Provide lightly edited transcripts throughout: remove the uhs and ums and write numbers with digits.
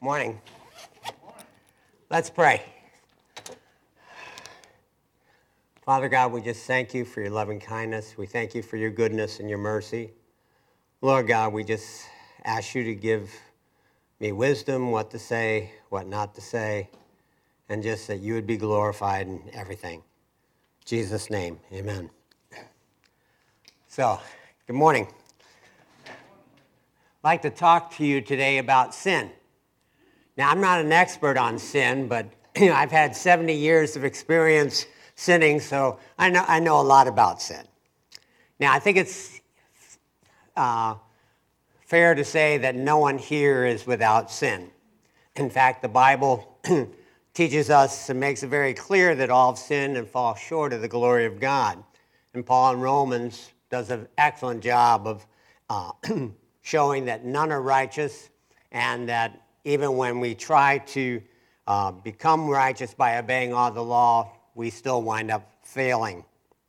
Morning. Let's pray. Father God, we just thank you for your loving kindness. We thank you for your goodness and your mercy. Lord God, we just ask you to give me wisdom, what to say, what not to say, and just that you would be glorified in everything. In Jesus' name, amen. So, good morning. I'd like to talk to you today about sin. Now, I'm not an expert on sin, but I've had 70 years of experience sinning, so I know a lot about sin. Now, I think it's fair to say that no one here is without sin. In fact, the Bible teaches us and makes it very clear that all have sinned and fall short of the glory of God. And Paul in Romans does an excellent job of showing that none are righteous, and that even when we try to become righteous by obeying all the law, we still wind up failing.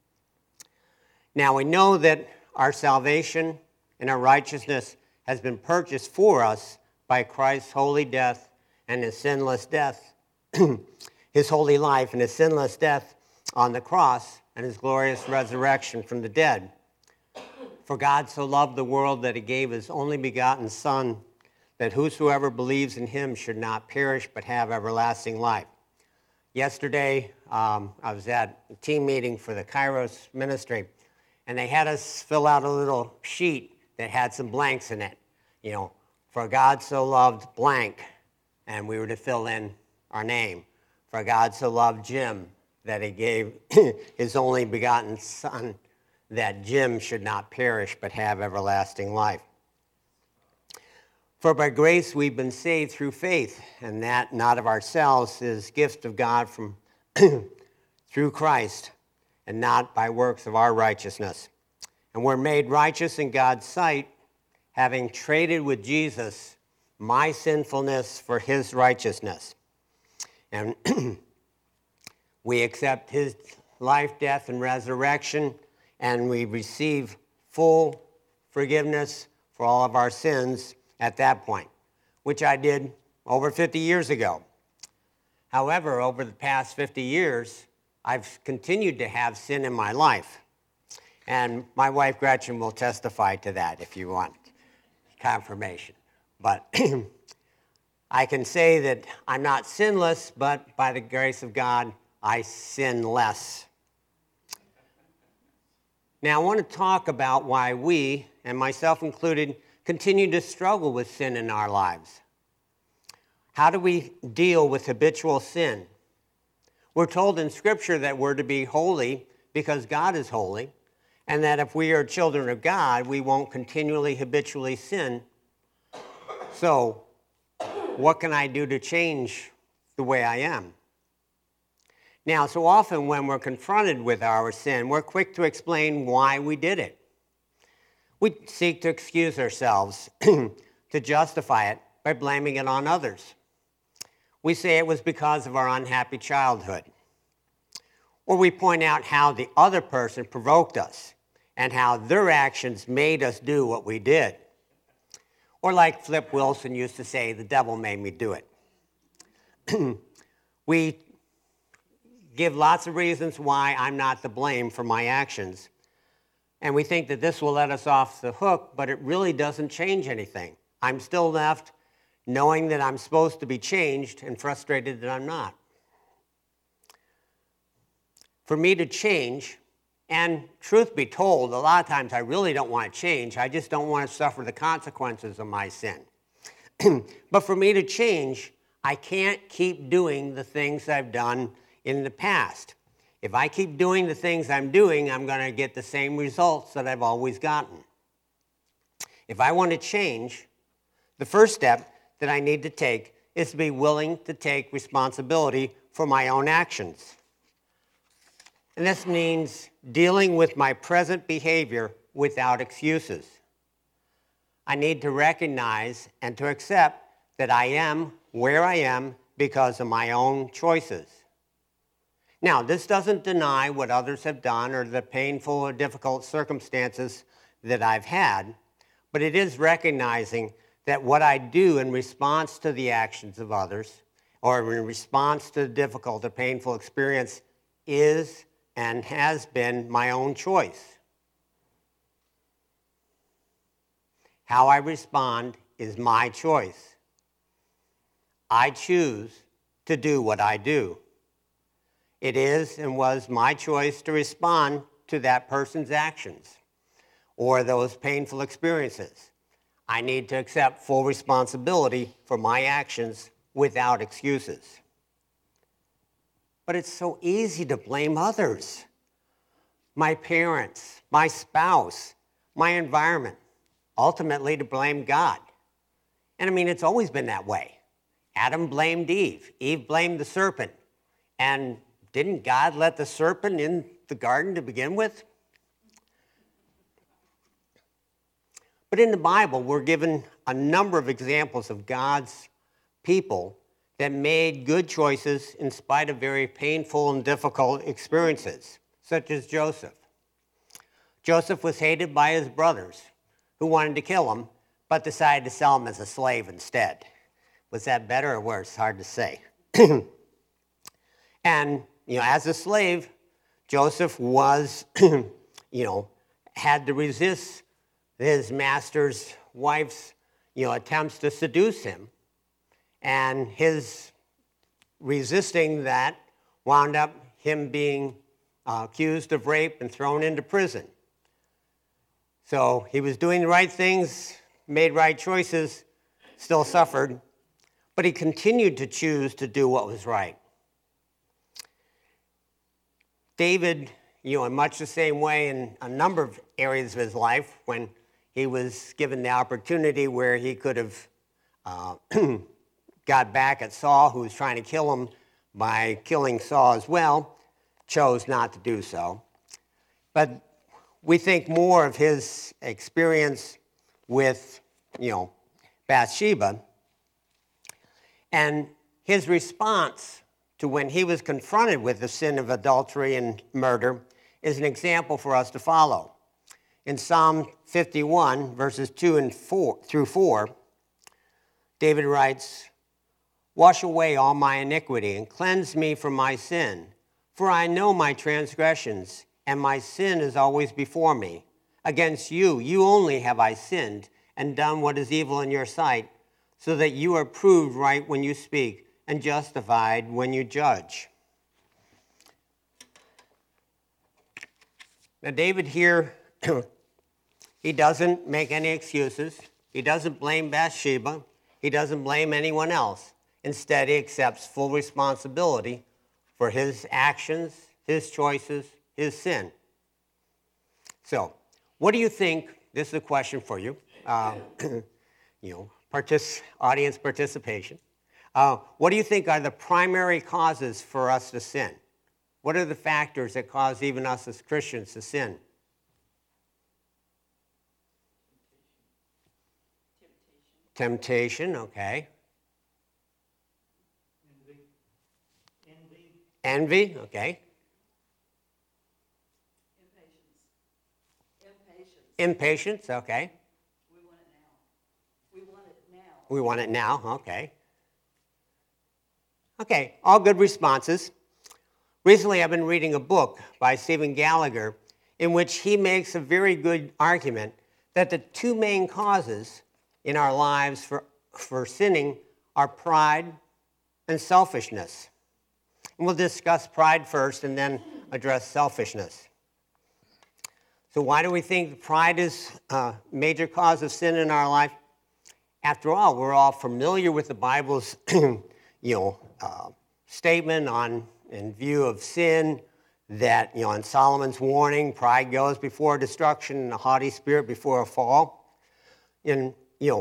Now, we know that our salvation and our righteousness has been purchased for us by Christ's holy death and his sinless death, his holy life and his sinless death on the cross and his glorious resurrection from the dead. For God so loved the world that he gave his only begotten Son, that whosoever believes in him should not perish but have everlasting life. Yesterday, I was at a team meeting for the Kairos ministry, and they had us fill out a little sheet that had some blanks in it. You know, for God so loved blank, and we were to fill in our name. For God so loved Jim that he gave his only begotten Son, that Jim should not perish but have everlasting life. For by grace we've been saved through faith, and that not of ourselves is gift of God from through Christ, and not by works of our righteousness. And we're made righteous in God's sight, having traded with Jesus my sinfulness for his righteousness. And we accept his life, death, and resurrection, and we receive full forgiveness for all of our sins at that point, which I did over 50 years ago. However, over the past 50 years, I've continued to have sin in my life. And my wife, Gretchen, will testify to that if you want confirmation. But I can say that I'm not sinless, but by the grace of God, I sin less. Now, I want to talk about why we, and myself included, continue to struggle with sin in our lives. How do we deal with habitual sin? We're told in Scripture that we're to be holy because God is holy, and that if we are children of God, we won't continually, habitually sin. So, what can I do to change the way I am? Now, so often when we're confronted with our sin, we're quick to explain why we did it. We seek to excuse ourselves, to justify it by blaming it on others. We say it was because of our unhappy childhood. Or we point out how the other person provoked us and how their actions made us do what we did. Or like Flip Wilson used to say, the devil made me do it. We give lots of reasons why I'm not to blame for my actions. And we think that this will let us off the hook, but it really doesn't change anything. I'm still left knowing that I'm supposed to be changed and frustrated that I'm not. For me to change, and truth be told, a lot of times I really don't want to change. I just don't want to suffer the consequences of my sin. But for me to change, I can't keep doing the things I've done in the past. If I keep doing the things I'm doing, I'm going to get the same results that I've always gotten. If I want to change, the first step that I need to take is to be willing to take responsibility for my own actions. And this means dealing with my present behavior without excuses. I need to recognize and to accept that I am where I am because of my own choices. Now, this doesn't deny what others have done or the painful or difficult circumstances that I've had, but it is recognizing that what I do in response to the actions of others or in response to the difficult or painful experience is and has been my own choice. How I respond is my choice. I choose to do what I do. It is and was my choice to respond to that person's actions or those painful experiences. I need to accept full responsibility for my actions without excuses. But it's so easy to blame others. My parents, my spouse, my environment, ultimately to blame God. And I mean, it's always been that way. Adam blamed Eve. Eve blamed the serpent. And didn't God let the serpent in the garden to begin with? But in the Bible, we're given a number of examples of God's people that made good choices in spite of very painful and difficult experiences, such as Joseph. Joseph was hated by his brothers, who wanted to kill him, but decided to sell him as a slave instead. Was that better or worse? Hard to say. And, as a slave, Joseph was, had to resist his master's wife's, attempts to seduce him. And his resisting that wound up him being accused of rape and thrown into prison. So he was doing the right things, made right choices, still suffered, but he continued to choose to do what was right. David, in much the same way in a number of areas of his life, when he was given the opportunity where he could have got back at Saul, who was trying to kill him by killing Saul as well, chose not to do so. But we think more of his experience with, Bathsheba, and his response to when he was confronted with the sin of adultery and murder is an example for us to follow. In Psalm 51, verses 2 through 4, David writes, "Wash away all my iniquity and cleanse me from my sin. For I know my transgressions, and my sin is always before me. Against you only have I sinned and done what is evil in your sight, so that you are proved right when you speak and justified when you judge." Now, David here, he doesn't make any excuses. He doesn't blame Bathsheba. He doesn't blame anyone else. Instead, he accepts full responsibility for his actions, his choices, his sin. So, what do you think? This is a question for you. Audience participation. What do you think are the primary causes for us to sin? What are the factors that cause even us as Christians to sin? Temptation, okay. Envy, okay. Impatience, okay. We want it now, okay. Okay, all good responses. Recently, I've been reading a book by Stephen Gallagher in which he makes a very good argument that the two main causes in our lives for sinning are pride and selfishness. And we'll discuss pride first and then address selfishness. So why do we think pride is a major cause of sin in our life? After all, we're all familiar with the Bible's statement in view of sin, that, in Solomon's warning, pride goes before destruction and a haughty spirit before a fall. And,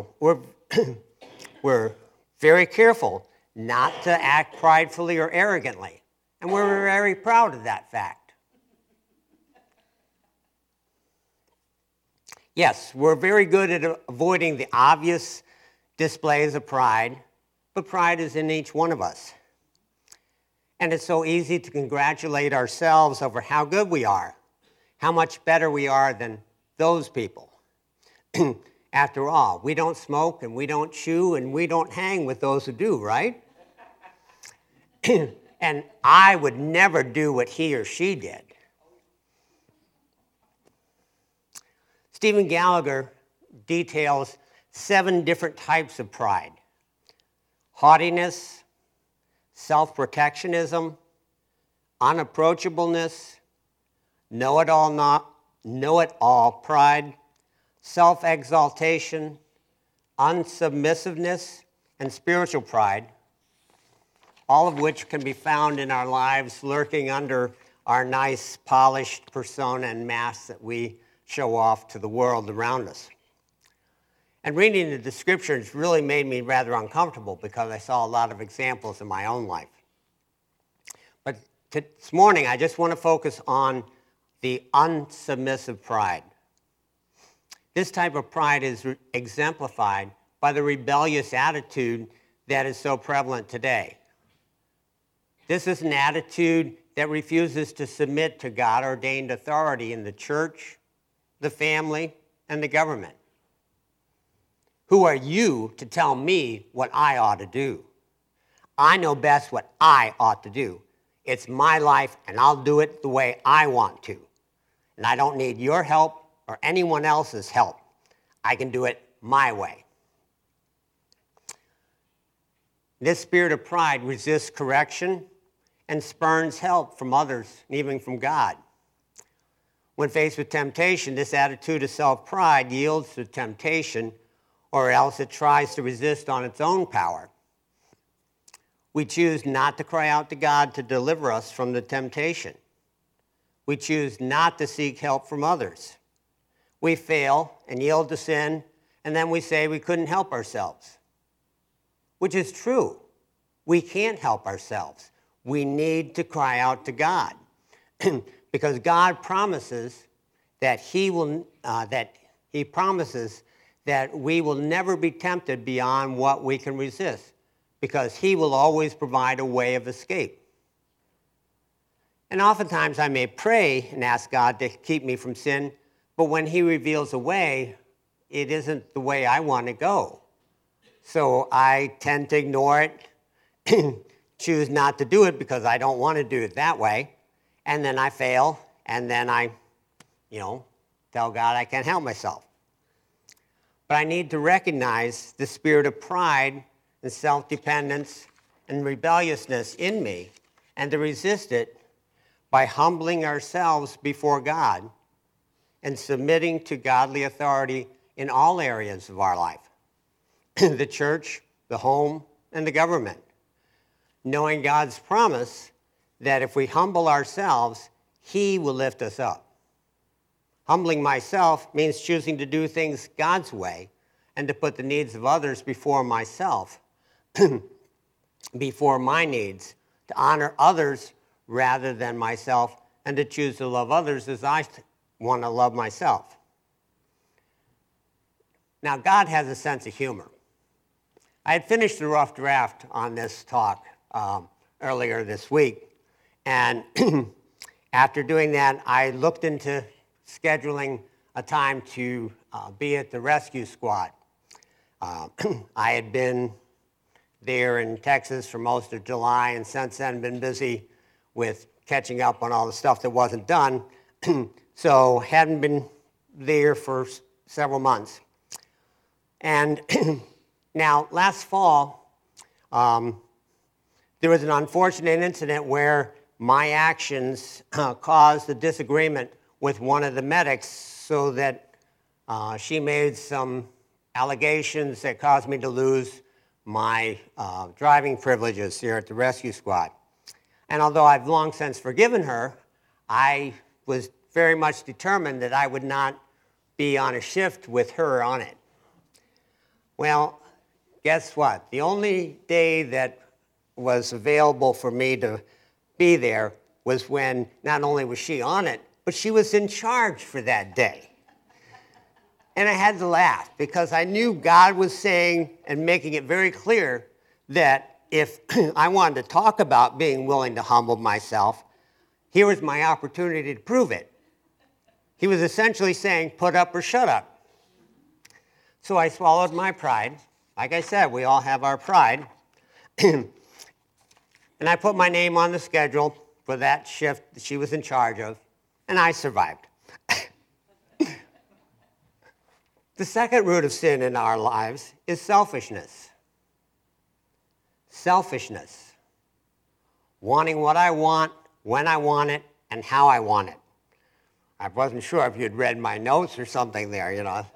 we're very careful not to act pridefully or arrogantly. And we're very proud of that fact. Yes, we're very good at avoiding the obvious displays of pride, but pride is in each one of us. And it's so easy to congratulate ourselves over how good we are, how much better we are than those people. After all, we don't smoke and we don't chew and we don't hang with those who do, right? And I would never do what he or she did. Stephen Gallagher details 7 different types of pride: haughtiness, self-protectionism, unapproachableness, know-it-all pride, self-exaltation, unsubmissiveness, and spiritual pride, all of which can be found in our lives lurking under our nice, polished persona and mask that we show off to the world around us. And reading the descriptions really made me rather uncomfortable because I saw a lot of examples in my own life. But this morning, I just want to focus on the unsubmissive pride. This type of pride is exemplified by the rebellious attitude that is so prevalent today. This is an attitude that refuses to submit to God-ordained authority in the church, the family, and the government. Who are you to tell me what I ought to do? I know best what I ought to do. It's my life, and I'll do it the way I want to. And I don't need your help or anyone else's help. I can do it my way. This spirit of pride resists correction and spurns help from others, and even from God. When faced with temptation, this attitude of self-pride yields to temptation, or else it tries to resist on its own power. We choose not to cry out to God to deliver us from the temptation. We choose not to seek help from others. We fail and yield to sin, and then we say we couldn't help ourselves, which is true. We can't help ourselves. We need to cry out to God because God promises that He promises that we will never be tempted beyond what we can resist, because He will always provide a way of escape. And oftentimes I may pray and ask God to keep me from sin, but when He reveals a way, it isn't the way I want to go. So I tend to ignore it, choose not to do it because I don't want to do it that way, and then I fail, and then I, tell God I can't help myself. But I need to recognize the spirit of pride and self-dependence and rebelliousness in me, and to resist it by humbling ourselves before God and submitting to godly authority in all areas of our life, the church, the home, and the government, knowing God's promise that if we humble ourselves, He will lift us up. Humbling myself means choosing to do things God's way and to put the needs of others before myself, before my needs, to honor others rather than myself, and to choose to love others as I want to love myself. Now, God has a sense of humor. I had finished the rough draft on this talk earlier this week, and after doing that, I looked into scheduling a time to be at the rescue squad. I had been there in Texas for most of July, and since then been busy with catching up on all the stuff that wasn't done, so hadn't been there for several months. And now, last fall, there was an unfortunate incident where my actions caused a disagreement with one of the medics, so that she made some allegations that caused me to lose my driving privileges here at the rescue squad. And although I've long since forgiven her, I was very much determined that I would not be on a shift with her on it. Well, guess what? The only day that was available for me to be there was when not only was she on it, but she was in charge for that day. And I had to laugh because I knew God was saying and making it very clear that if I wanted to talk about being willing to humble myself, here was my opportunity to prove it. He was essentially saying, put up or shut up. So I swallowed my pride. Like I said, we all have our pride. And I put my name on the schedule for that shift that she was in charge of, and I survived. The second root of sin in our lives is selfishness. Selfishness. Wanting what I want, when I want it, and how I want it. I wasn't sure if you'd read my notes or something there, you know.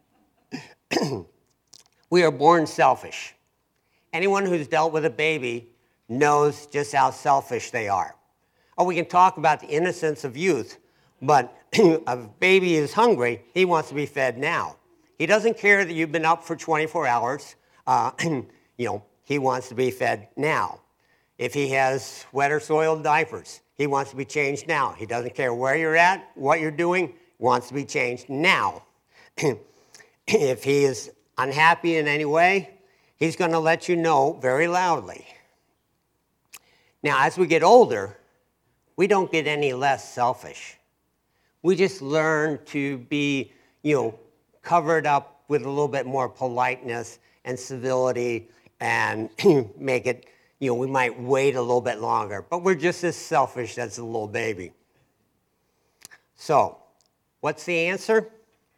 We are born selfish. Anyone who's dealt with a baby knows just how selfish they are. Oh, we can talk about the innocence of youth, but a baby is hungry, he wants to be fed now. He doesn't care that you've been up for 24 hours. He wants to be fed now. If he has wet or soiled diapers, he wants to be changed now. He doesn't care where you're at, what you're doing, he wants to be changed now. If he is unhappy in any way, he's going to let you know very loudly. Now, as we get older, we don't get any less selfish. We just learn to be, covered up with a little bit more politeness and civility and make it, we might wait a little bit longer, but we're just as selfish as a little baby. So, what's the answer?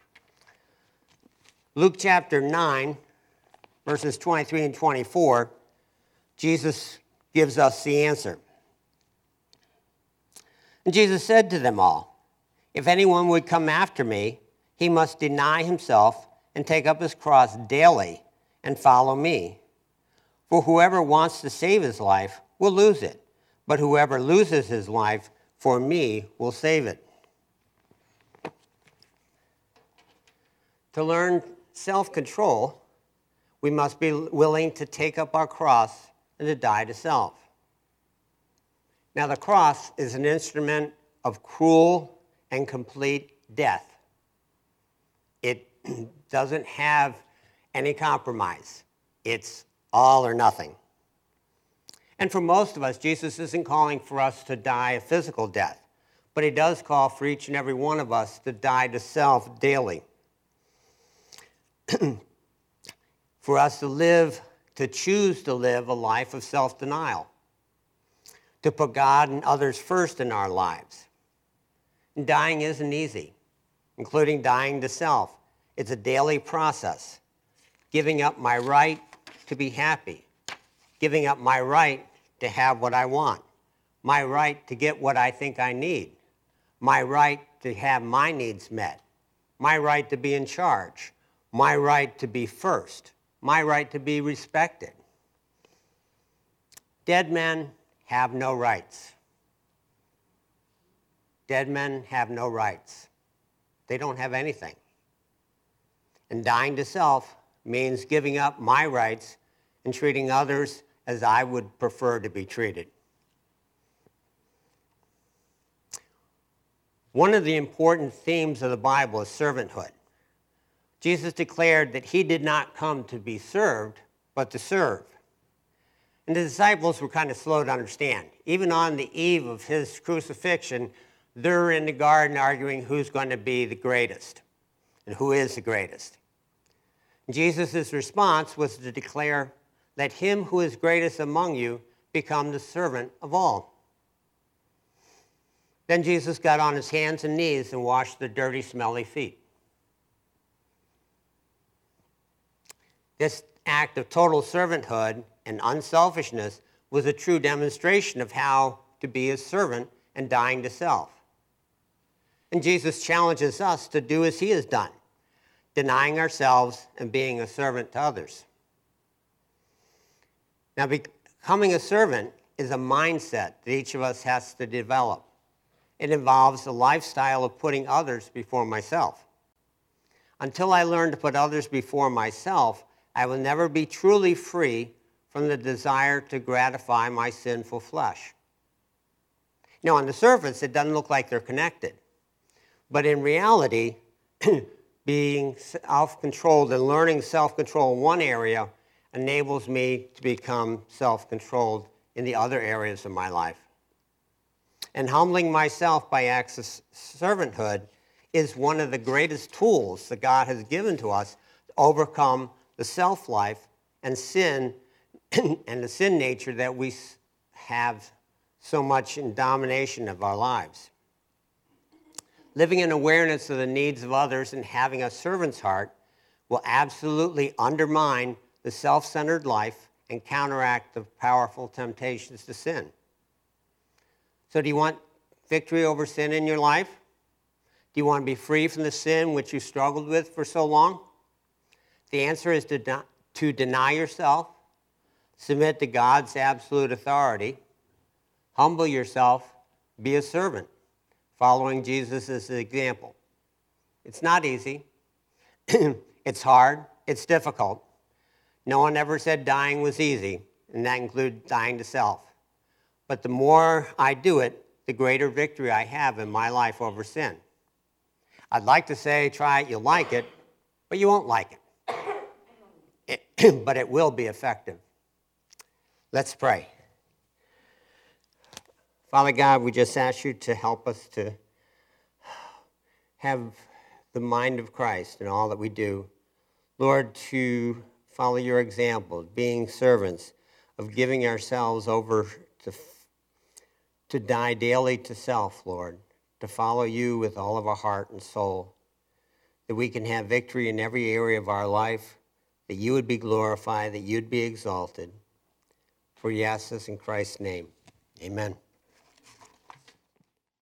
Luke chapter 9, verses 23 and 24, Jesus gives us the answer. And Jesus said to them all, "If anyone would come after me, he must deny himself and take up his cross daily and follow me. For whoever wants to save his life will lose it, but whoever loses his life for me will save it." To learn self-control, we must be willing to take up our cross and to die to self. Now, the cross is an instrument of cruel and complete death. It doesn't have any compromise. It's all or nothing. And for most of us, Jesus isn't calling for us to die a physical death, but he does call for each and every one of us to die to self daily. For us to choose to live a life of self-denial, to put God and others first in our lives. And dying isn't easy, including dying to self. It's a daily process, giving up my right to be happy, giving up my right to have what I want, my right to get what I think I need, my right to have my needs met, my right to be in charge, my right to be first, my right to be respected. Dead men have no rights. Dead men have no rights. They don't have anything. And dying to self means giving up my rights and treating others as I would prefer to be treated. One of the important themes of the Bible is servanthood. Jesus declared that he did not come to be served, but to serve. And the disciples were kind of slow to understand. Even on the eve of his crucifixion, they're in the garden arguing who's going to be the greatest and who is the greatest. Jesus' response was to declare, "Let him who is greatest among you become the servant of all." Then Jesus got on his hands and knees and washed the dirty, smelly feet. This act of total servanthood and unselfishness was a true demonstration of how to be a servant and dying to self. And Jesus challenges us to do as he has done, denying ourselves and being a servant to others. Now, becoming a servant is a mindset that each of us has to develop. It involves a lifestyle of putting others before myself. Until I learn to put others before myself, I will never be truly free from the desire to gratify my sinful flesh. Now, on the surface, it doesn't look like they're connected. But in reality, being self-controlled and learning self-control in one area enables me to become self-controlled in the other areas of my life. And humbling myself by acts of servanthood is one of the greatest tools that God has given to us overcome the self-life and sin and the sin nature that we have so much in domination of our lives. Living in awareness of the needs of others and having a servant's heart will absolutely undermine the self-centered life and counteract the powerful temptations to sin. So do you want victory over sin in your life? Do you want to be free from the sin which you struggled with for so long? The answer is to deny yourself, submit to God's absolute authority, humble yourself, be a servant, following Jesus as an example. It's not easy. It's hard. It's difficult. No one ever said dying was easy, and that includes dying to self. But the more I do it, the greater victory I have in my life over sin. I'd like to say, try it, you'll like it, but you won't like it. But it will be effective. Let's pray. Father God, we just ask you to help us to have the mind of Christ in all that we do. Lord, to follow your example of being servants, of giving ourselves over to die daily to self, Lord, to follow you with all of our heart and soul, that we can have victory in every area of our life, that you would be glorified, that you'd be exalted. For we ask this in Christ's name. Amen.